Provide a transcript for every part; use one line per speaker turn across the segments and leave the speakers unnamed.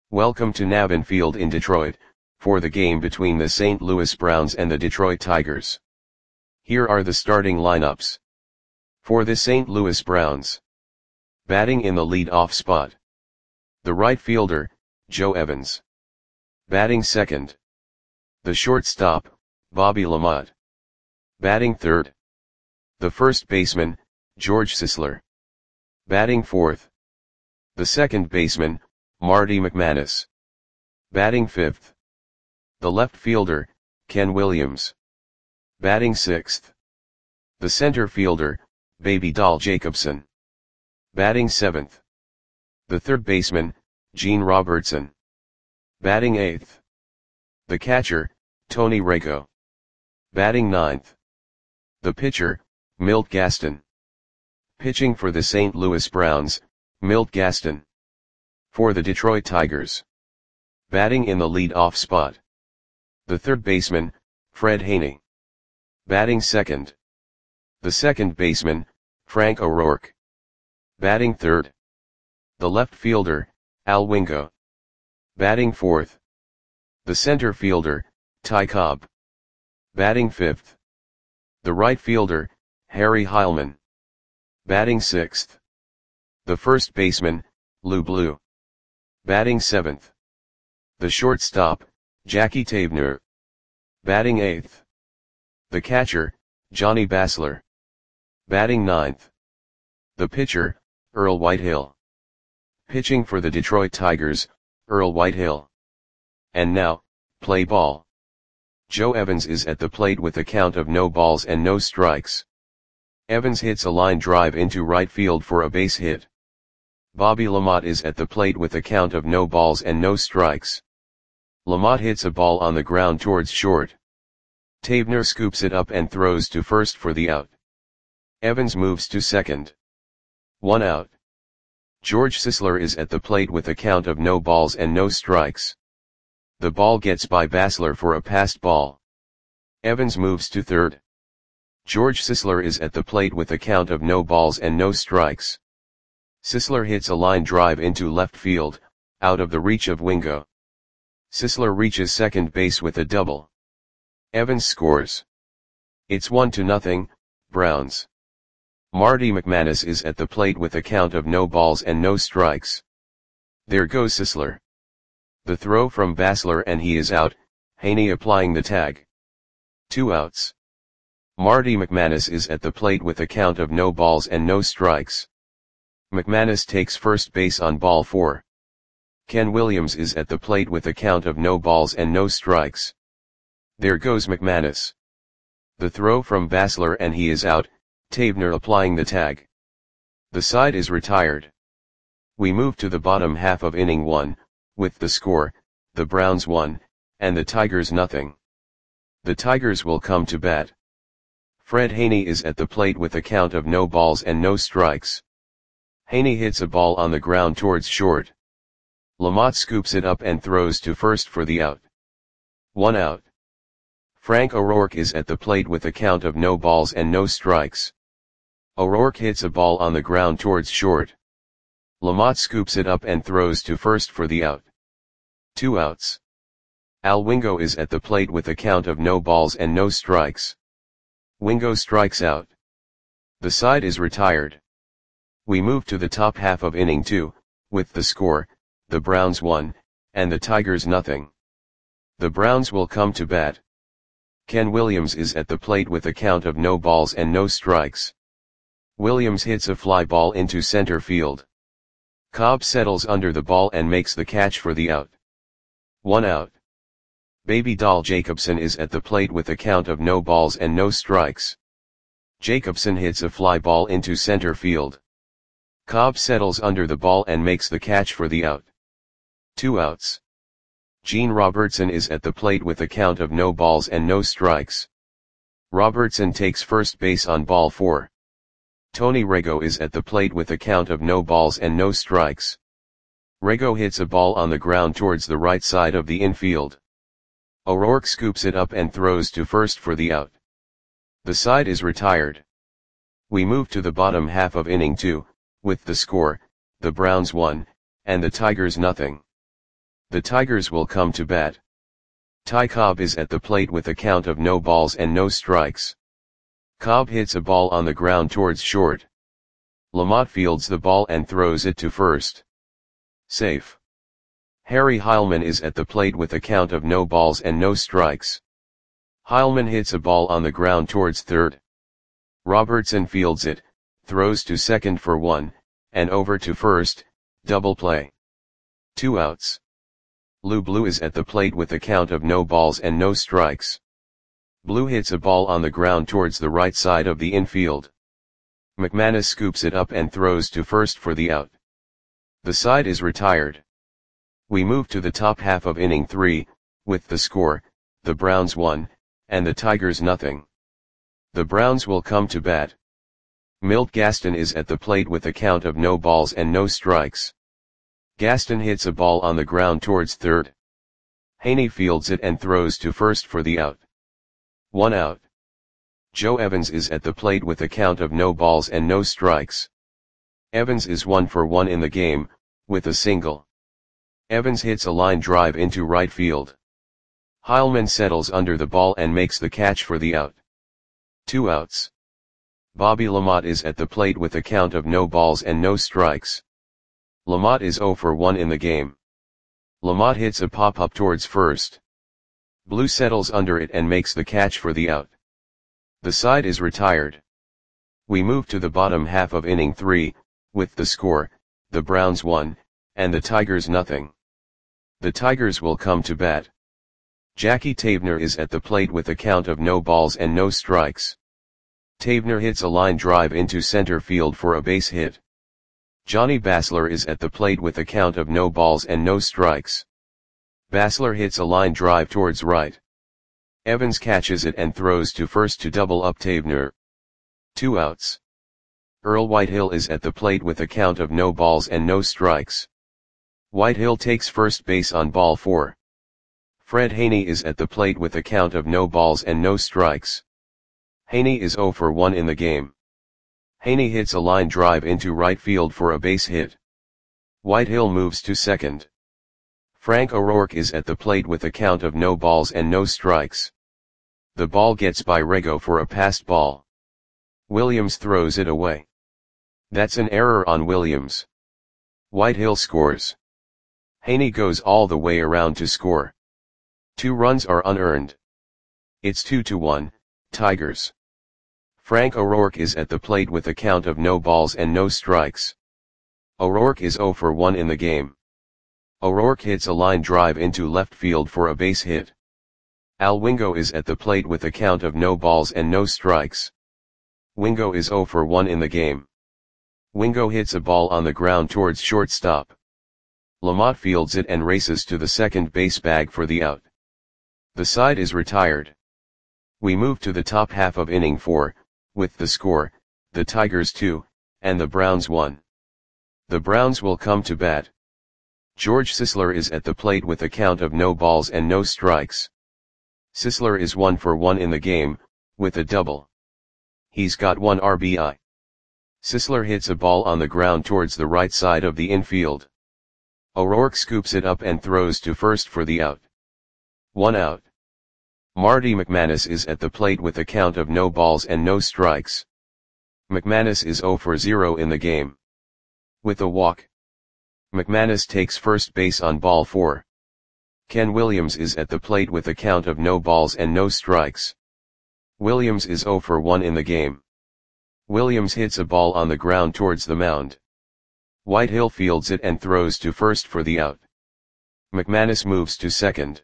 Welcome to Navin Field in Detroit, for the game between the St. Louis Browns and the Detroit Tigers. Here are the starting lineups. For the St. Louis Browns. Batting in the lead-off spot. The right fielder, Joe Evans. Batting second. The shortstop, Bobby LaMotte. Batting third. The first baseman, George Sisler. Batting fourth. The second baseman, Marty McManus. Batting fifth. The left fielder, Ken Williams. Batting sixth. The center fielder, Baby Doll Jacobson. Batting seventh. The third baseman, Gene Robertson. Batting eighth. The catcher, Tony Rego. Batting ninth. The pitcher, Milt Gaston. Pitching for the St. Louis Browns, Milt Gaston. For the Detroit Tigers. Batting in the lead-off spot. The third baseman, Fred Haney. Batting second. The second baseman, Frank O'Rourke. Batting third. The left fielder, Al Wingo. Batting fourth. The center fielder, Ty Cobb. Batting fifth. The right fielder, Harry Heilman. Batting sixth. The first baseman, Lou Blue. Batting seventh. The shortstop, Jackie Tabner. Batting eighth. The catcher, Johnny Basler. Batting ninth. The pitcher, Earl Whitehill. Pitching for the Detroit Tigers, Earl Whitehill. And now, play ball. Joe Evans is at the plate with a count of no balls and no strikes. Evans hits a line drive into right field for a base hit. Bobby LaMotte is at the plate with a count of no balls and no strikes. LaMotte hits a ball on the ground towards short. Tabner scoops it up and throws to first for the out. Evans moves to second. 1 out. George Sisler is at the plate with a count of no balls and no strikes. The ball gets by Basler for a passed ball. Evans moves to third. George Sisler is at the plate with a count of no balls and no strikes. Sisler hits a line drive into left field, out of the reach of Wingo. Sisler reaches second base with a double. Evans scores. It's 1-0, Browns. Marty McManus is at the plate with a count of no balls and no strikes. There goes Sisler. The throw from Basler and he is out, Haney applying the tag. 2 outs. Marty McManus is at the plate with a count of no balls and no strikes. McManus takes first base on ball 4. Ken Williams is at the plate with a count of no balls and no strikes. There goes McManus. The throw from Basler and he is out, Tabner applying the tag. The side is retired. We move to the bottom half of inning 1, with the score, the Browns 1, and the Tigers nothing. The Tigers will come to bat. Fred Haney is at the plate with a count of no balls and no strikes. Haney hits a ball on the ground towards short. LaMotte scoops it up and throws to first for the out. 1 out. Frank O'Rourke is at the plate with a count of no balls and no strikes. O'Rourke hits a ball on the ground towards short. LaMotte scoops it up and throws to first for the out. 2 outs. Al Wingo is at the plate with a count of no balls and no strikes. Wingo strikes out. The side is retired. We move to the top half of inning 2, with the score, the Browns 1, and the Tigers nothing. The Browns will come to bat. Ken Williams is at the plate with a count of no balls and no strikes. Williams hits a fly ball into center field. Cobb settles under the ball and makes the catch for the out. 1 out. Baby Doll Jacobson is at the plate with a count of no balls and no strikes. Jacobson hits a fly ball into center field. Cobb settles under the ball and makes the catch for the out. 2 outs. Gene Robertson is at the plate with a count of no balls and no strikes. Robertson takes first base on ball 4. Tony Rego is at the plate with a count of no balls and no strikes. Rego hits a ball on the ground towards the right side of the infield. O'Rourke scoops it up and throws to first for the out. The side is retired. We move to the bottom half of inning 2, with the score, the Browns 1, and the Tigers nothing. The Tigers will come to bat. Ty Cobb is at the plate with a count of no balls and no strikes. Cobb hits a ball on the ground towards short. Lamont fields the ball and throws it to first. Safe. Harry Heilman is at the plate with a count of no balls and no strikes. Heilman hits a ball on the ground towards third. Robertson fields it, throws to second for one, and over to first, double play. 2 outs. Lou Blue is at the plate with a count of no balls and no strikes. Blue hits a ball on the ground towards the right side of the infield. McManus scoops it up and throws to first for the out. The side is retired. We move to the top half of inning 3, with the score, the Browns 1, and the Tigers nothing. The Browns will come to bat. Milt Gaston is at the plate with a count of no balls and no strikes. Gaston hits a ball on the ground towards third. Haney fields it and throws to first for the out. 1 out. Joe Evans is at the plate with a count of no balls and no strikes. Evans is 1 for 1 in the game, with a single. Evans hits a line drive into right field. Heilman settles under the ball and makes the catch for the out. 2 outs. Bobby Lamont is at the plate with a count of no balls and no strikes. Lamont is 0 for 1 in the game. Lamont hits a pop-up towards first. Blue settles under it and makes the catch for the out. The side is retired. We move to the bottom half of inning 3, with the score, the Browns 1, and the Tigers nothing. The Tigers will come to bat. Jackie Tavener is at the plate with a count of no balls and no strikes. Tavener hits a line drive into center field for a base hit. Johnny Basler is at the plate with a count of no balls and no strikes. Basler hits a line drive towards right. Evans catches it and throws to first to double up Tavener. 2 outs. Earl Whitehill is at the plate with a count of no balls and no strikes. Whitehill takes first base on ball 4. Fred Haney is at the plate with a count of no balls and no strikes. Haney is 0 for 1 in the game. Haney hits a line drive into right field for a base hit. Whitehill moves to second. Frank O'Rourke is at the plate with a count of no balls and no strikes. The ball gets by Rego for a passed ball. Williams throws it away. That's an error on Williams. Whitehill scores. Haney goes all the way around to score. 2 runs are unearned. It's 2-1, Tigers. Frank O'Rourke is at the plate with a count of no balls and no strikes. O'Rourke is 0 for 1 in the game. O'Rourke hits a line drive into left field for a base hit. Al Wingo is at the plate with a count of no balls and no strikes. Wingo is 0 for 1 in the game. Wingo hits a ball on the ground towards shortstop. Lamont fields it and races to the second base bag for the out. The side is retired. We move to the top half of inning 4, with the score, the Tigers 2, and the Browns 1. The Browns will come to bat. George Sisler is at the plate with a count of no balls and no strikes. Sisler is 1 for 1 in the game, with a double. He's got 1 RBI. Sisler hits a ball on the ground towards the right side of the infield. O'Rourke scoops it up and throws to first for the out. 1 out. Marty McManus is at the plate with a count of no balls and no strikes. McManus is 0 for 0 in the game. With a walk. McManus takes first base on ball 4. Ken Williams is at the plate with a count of no balls and no strikes. Williams is 0 for 1 in the game. Williams hits a ball on the ground towards the mound. Whitehill fields it and throws to first for the out. McManus moves to second.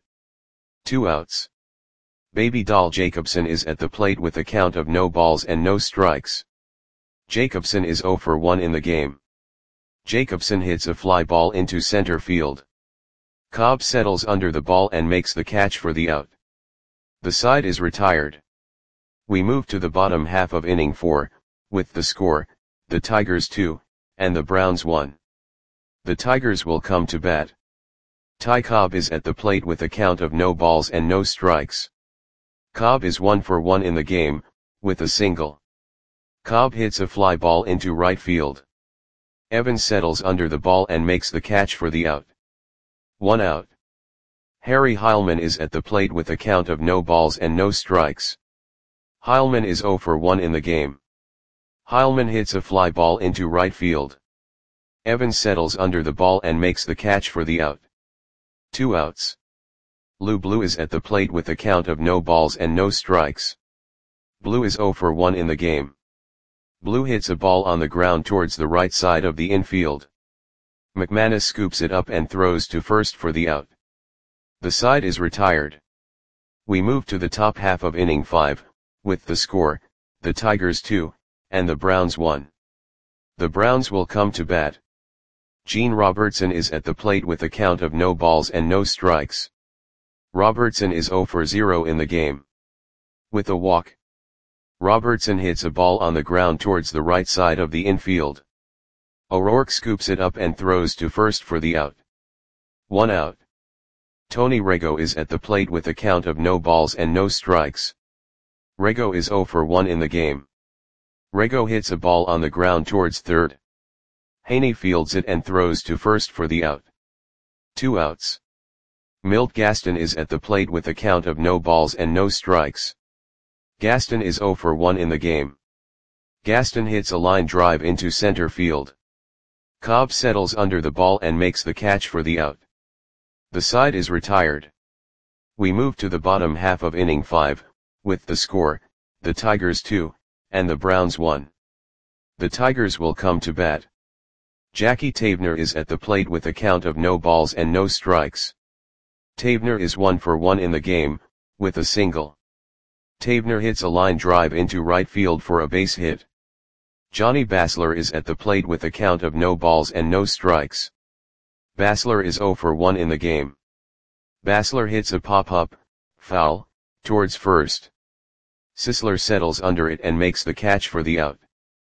2 outs. Baby Doll Jacobson is at the plate with a count of no balls and no strikes. Jacobson is 0 for 1 in the game. Jacobson hits a fly ball into center field. Cobb settles under the ball and makes the catch for the out. The side is retired. We move to the bottom half of inning 4, with the score, the Tigers 2, and the Browns 1. The Tigers will come to bat. Ty Cobb is at the plate with a count of no balls and no strikes. Cobb is 1 for 1 in the game, with a single. Cobb hits a fly ball into right field. Evans settles under the ball and makes the catch for the out. 1 out. Harry Heilmann is at the plate with a count of no balls and no strikes. Heilmann is 0 for 1 in the game. Heilmann hits a fly ball into right field. Evans settles under the ball and makes the catch for the out. 2 outs. Lou Blue is at the plate with a count of no balls and no strikes. Blue is 0 for 1 in the game. Blue hits a ball on the ground towards the right side of the infield. McManus scoops it up and throws to first for the out. The side is retired. We move to the top half of inning 5, with the score, the Tigers 2, and the Browns 1. The Browns will come to bat. Gene Robertson is at the plate with a count of no balls and no strikes. Robertson is 0 for 0 in the game. With a walk, Robertson hits a ball on the ground towards the right side of the infield. O'Rourke scoops it up and throws to first for the out. 1 out. Tony Rego is at the plate with a count of no balls and no strikes. Rego is 0 for 1 in the game. Rego hits a ball on the ground towards third. Haney fields it and throws to first for the out. 2 outs. Milt Gaston is at the plate with a count of no balls and no strikes. Gaston is 0 for 1 in the game. Gaston hits a line drive into center field. Cobb settles under the ball and makes the catch for the out. The side is retired. We move to the bottom half of inning 5, with the score, the Tigers 2, and the Browns 1. The Tigers will come to bat. Jackie Tavener is at the plate with a count of no balls and no strikes. Tavener is 1 for 1 in the game, with a single. Tavener hits a line drive into right field for a base hit. Johnny Basler is at the plate with a count of no balls and no strikes. Basler is 0 for 1 in the game. Basler hits a pop-up, foul, towards first. Sisler settles under it and makes the catch for the out.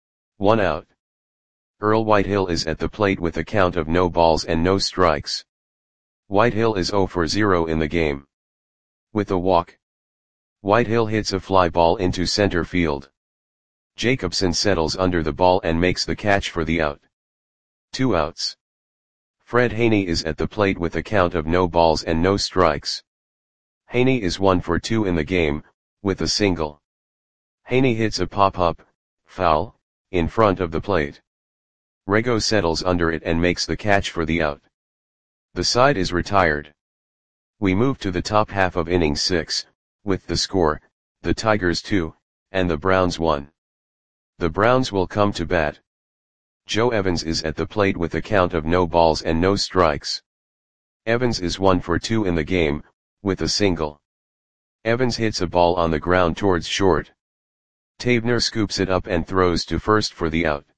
1 out. Earl Whitehill is at the plate with a count of no balls and no strikes. Whitehill is 0 for 0 in the game. With a walk, Whitehill hits a fly ball into center field. Jacobson settles under the ball and makes the catch for the out. 2 outs. Fred Haney is at the plate with a count of no balls and no strikes. Haney is 1 for 2 in the game, with a single. Haney hits a pop-up, foul, in front of the plate. Rego settles under it and makes the catch for the out. The side is retired. We move to the top half of inning 6, with the score, the Tigers 2, and the Browns 1. The Browns will come to bat. Joe Evans is at the plate with a count of no balls and no strikes. Evans is 1 for 2 in the game, with a single. Evans hits a ball on the ground towards short. Tavener scoops it up and throws to first for the out.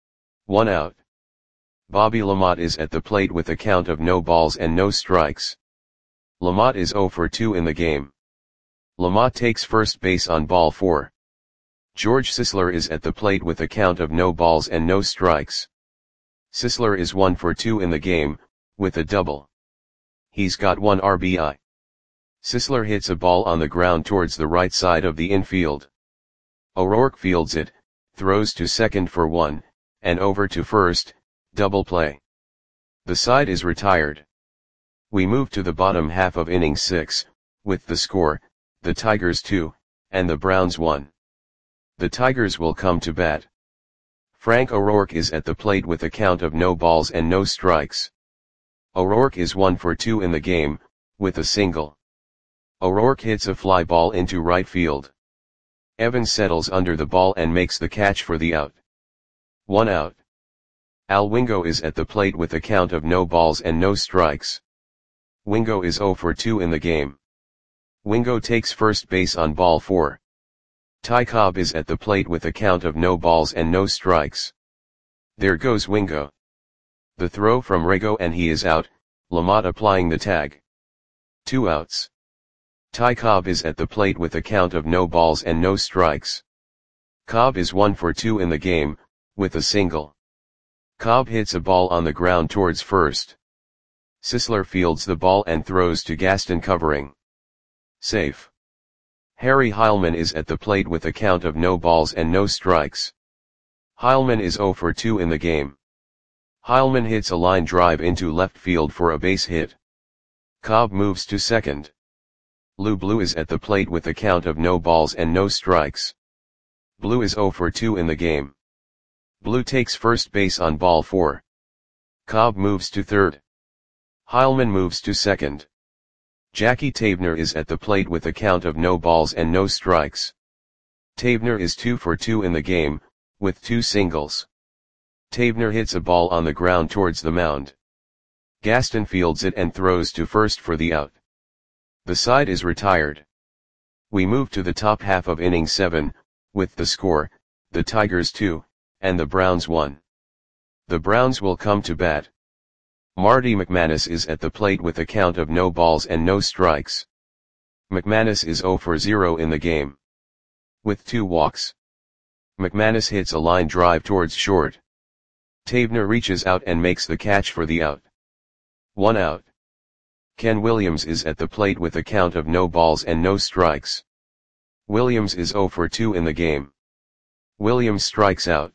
1 out. Bobby Lamotte is at the plate with a count of no balls and no strikes. Lamotte is 0 for 2 in the game. Lamotte takes first base on ball 4. George Sisler is at the plate with a count of no balls and no strikes. Sisler is 1 for 2 in the game, with a double. He's got 1 RBI. Sisler hits a ball on the ground towards the right side of the infield. O'Rourke fields it, throws to second for 1, and over to first, double play. The side is retired. We move to the bottom half of inning 6, with the score, the Tigers 2, and the Browns 1. The Tigers will come to bat. Frank O'Rourke is at the plate with a count of no balls and no strikes. O'Rourke is 1 for 2 in the game, with a single. O'Rourke hits a fly ball into right field. Evans settles under the ball and makes the catch for the out. 1 out. Al Wingo is at the plate with a count of no balls and no strikes. Wingo is 0 for 2 in the game. Wingo takes first base on ball 4. Ty Cobb is at the plate with a count of no balls and no strikes. There goes Wingo. The throw from Rego and he is out, Lamotte applying the tag. 2 outs. Ty Cobb is at the plate with a count of no balls and no strikes. Cobb is 1 for 2 in the game, with a single. Cobb hits a ball on the ground towards first. Sisler fields the ball and throws to Gaston covering. Safe. Harry Heilmann is at the plate with a count of no balls and no strikes. Heilmann is 0 for 2 in the game. Heilmann hits a line drive into left field for a base hit. Cobb moves to second. Lou Blue is at the plate with a count of no balls and no strikes. Blue is 0 for 2 in the game. Blue takes first base on ball 4. Cobb moves to third. Heilman moves to second. Jackie Tavener is at the plate with a count of no balls and no strikes. Tavener is 2 for 2 in the game, with 2 singles. Tavener hits a ball on the ground towards the mound. Gaston fields it and throws to first for the out. The side is retired. We move to the top half of inning 7, with the score, the Tigers 2, and the Browns 1. The Browns will come to bat. Marty McManus is at the plate with a count of no balls and no strikes. McManus is 0 for 0 in the game. With 2 walks. McManus hits a line drive towards short. Tavener reaches out and makes the catch for the out. 1 out. Ken Williams is at the plate with a count of no balls and no strikes. Williams is 0 for 2 in the game. Williams strikes out.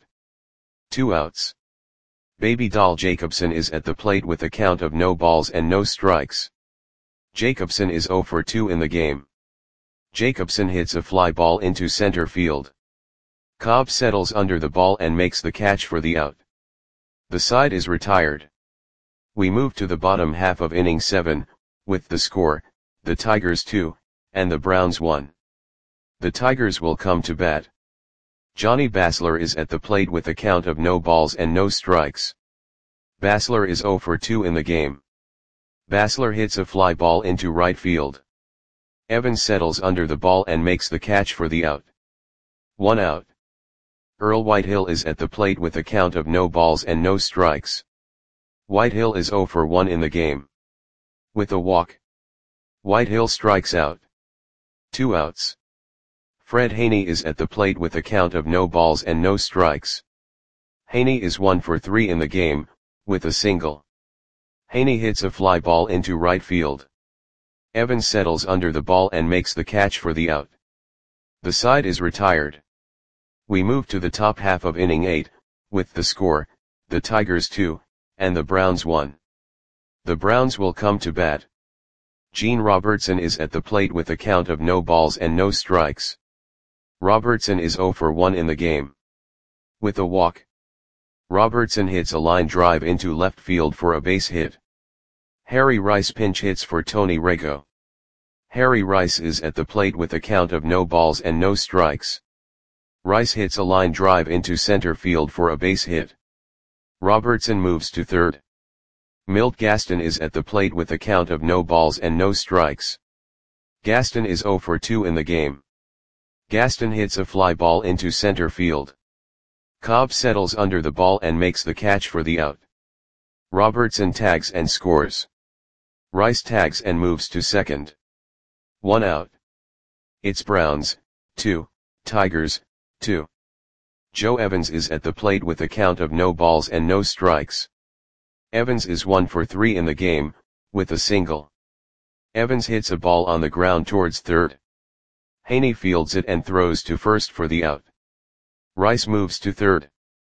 2 outs. Baby Doll Jacobson is at the plate with a count of no balls and no strikes. Jacobson is 0 for 2 in the game. Jacobson hits a fly ball into center field. Cobb settles under the ball and makes the catch for the out. The side is retired. We move to the bottom half of inning 7, with the score, the Tigers 2, and the Browns 1. The Tigers will come to bat. Johnny Basler is at the plate with a count of no balls and no strikes. Basler is 0 for 2 in the game. Basler hits a fly ball into right field. Evans settles under the ball and makes the catch for the out. 1 out. Earl Whitehill is at the plate with a count of no balls and no strikes. Whitehill is 0 for 1 in the game. With a walk. Whitehill strikes out. 2 outs. Fred Haney is at the plate with a count of no balls and no strikes. Haney is 1 for 3 in the game, with a single. Haney hits a fly ball into right field. Evans settles under the ball and makes the catch for the out. The side is retired. We move to the top half of inning 8, with the score, the Tigers 2, and the Browns 1. The Browns will come to bat. Gene Robertson is at the plate with a count of no balls and no strikes. Robertson is 0 for 1 in the game. With a walk. Robertson hits a line drive into left field for a base hit. Harry Rice pinch hits for Tony Rego. Harry Rice is at the plate with a count of no balls and no strikes. Rice hits a line drive into center field for a base hit. Robertson moves to third. Milt Gaston is at the plate with a count of no balls and no strikes. Gaston is 0 for 2 in the game. Gaston hits a fly ball into center field. Cobb settles under the ball and makes the catch for the out. Robertson tags and scores. Rice tags and moves to second. 1 out. It's Browns, 2, Tigers, 2. Joe Evans is at the plate with a count of no balls and no strikes. Evans is 1 for 3 in the game, with a single. Evans hits a ball on the ground towards third. Haney fields it and throws to first for the out. Rice moves to third.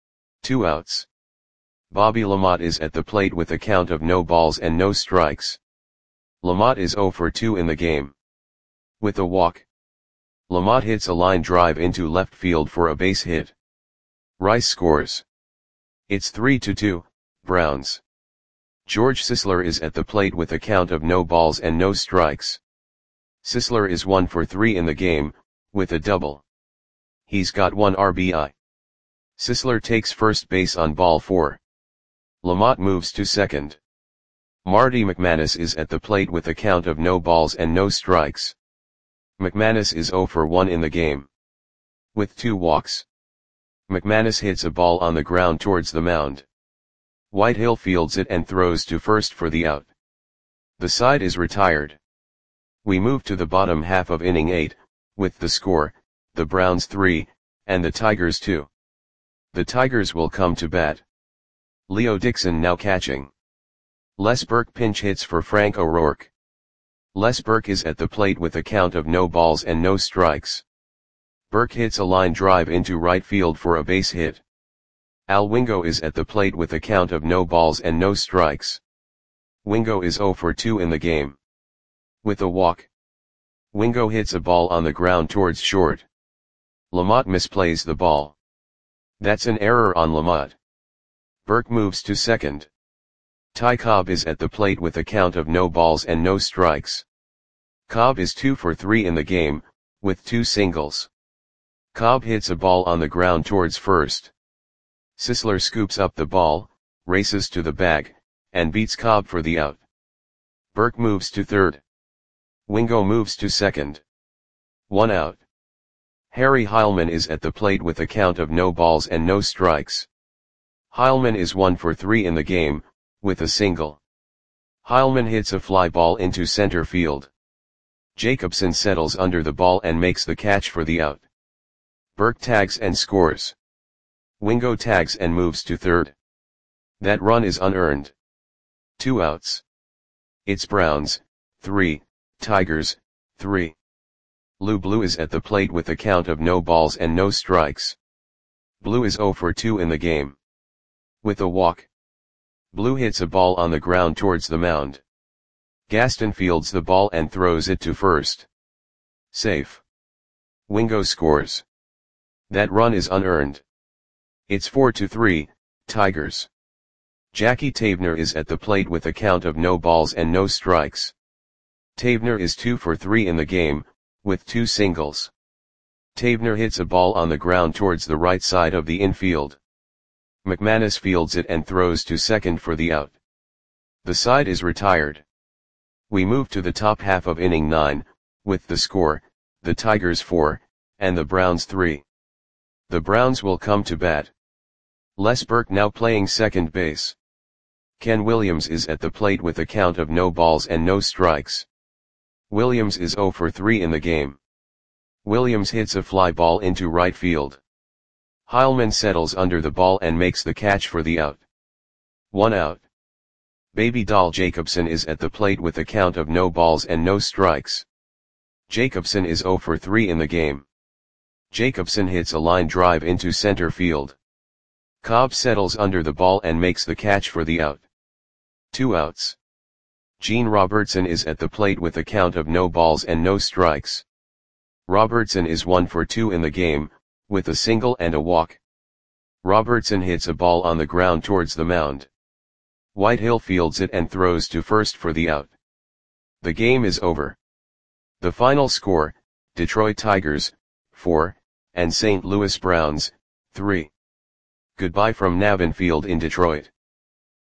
2 outs. Bobby Lamotte is at the plate with a count of no balls and no strikes. Lamotte is 0 for 2 in the game. With a walk. Lamotte hits a line drive into left field for a base hit. Rice scores. It's 3-2, Browns. George Sisler is at the plate with a count of no balls and no strikes. Sisler is 1 for 3 in the game, with a double. He's got 1 RBI. Sisler takes first base on ball 4. Lamotte moves to second. Marty McManus is at the plate with a count of no balls and no strikes. McManus is 0 for 1 in the game. With 2 walks. McManus hits a ball on the ground towards the mound. Whitehill fields it and throws to first for the out. The side is retired. We move to the bottom half of inning 8, with the score, the Browns 3, and the Tigers 2. The Tigers will come to bat. Leo Dixon now catching. Les Burke pinch hits for Frank O'Rourke. Les Burke is at the plate with a count of no balls and no strikes. Burke hits a line drive into right field for a base hit. Al Wingo is at the plate with a count of no balls and no strikes. Wingo is 0 for 2 in the game. With a walk, Wingo hits a ball on the ground towards short. Lamont misplays the ball. That's an error on Lamont. Burke moves to second. Ty Cobb is at the plate with a count of no balls and no strikes. Cobb is 2 for 3 in the game, with 2 singles. Cobb hits a ball on the ground towards first. Sisler scoops up the ball, races to the bag, and beats Cobb for the out. Burke moves to third. Wingo moves to second. 1 out. Harry Heilman is at the plate with a count of no balls and no strikes. Heilman is 1 for 3 in the game, with a single. Heilman hits a fly ball into center field. Jacobson settles under the ball and makes the catch for the out. Burke tags and scores. Wingo tags and moves to third. That run is unearned. 2 outs. It's Browns, 3, Tigers, 3. Lou Blue is at the plate with a count of no balls and no strikes. Blue is 0 for 2 in the game. With a walk, Blue hits a ball on the ground towards the mound. Gaston fields the ball and throws it to first. Safe. Wingo scores. That run is unearned. It's 4-3, Tigers. Jackie Tavener is at the plate with a count of no balls and no strikes. Tavener is 2 for 3 in the game, with 2 singles. Tavener hits a ball on the ground towards the right side of the infield. McManus fields it and throws to second for the out. The side is retired. We move to the top half of inning 9, with the score, the Tigers 4, and the Browns 3. The Browns will come to bat. Les Burke now playing second base. Ken Williams is at the plate with a count of no balls and no strikes. Williams is 0 for 3 in the game. Williams hits a fly ball into right field. Heilman settles under the ball and makes the catch for the out. 1 out. Baby Doll Jacobson is at the plate with a count of no balls and no strikes. Jacobson is 0 for 3 in the game. Jacobson hits a line drive into center field. Cobb settles under the ball and makes the catch for the out. 2 outs. Gene Robertson is at the plate with a count of no balls and no strikes. Robertson is 1 for 2 in the game, with a single and a walk. Robertson hits a ball on the ground towards the mound. Whitehill fields it and throws to first for the out. The game is over. The final score, Detroit Tigers, 4, and St. Louis Browns, 3. Goodbye from Navin Field in Detroit.